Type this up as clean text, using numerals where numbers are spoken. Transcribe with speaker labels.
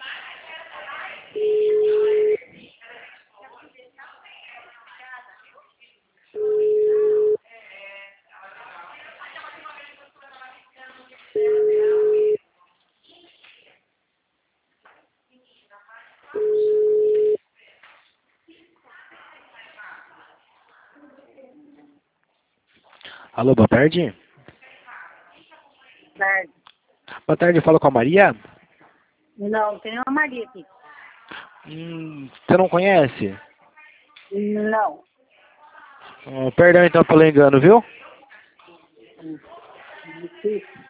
Speaker 1: Alô, boa tarde.
Speaker 2: Tarde.
Speaker 1: Boa tarde, eu falo com a Maria.
Speaker 2: Não, tem uma Maria aqui.
Speaker 1: Você não conhece?
Speaker 2: Não.
Speaker 1: Perdão então pelo engano, viu?